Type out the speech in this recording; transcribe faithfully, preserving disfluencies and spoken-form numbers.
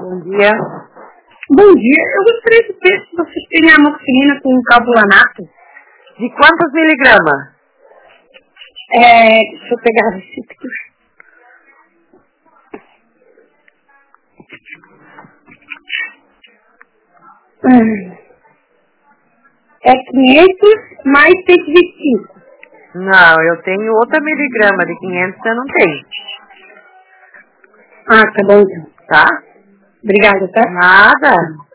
Bom dia. Bom dia. Eu gostaria de saber se vocês têm amoxicilina com carbolanato. De quantos miligramas? É, deixa eu pegar a receita aqui. Hum. É quinhentos mais cento e vinte e cinco. Não, eu tenho outra miligrama de quinhentos, você não tem. Ah, tá bom então. Tá? Obrigada, tá? Nada.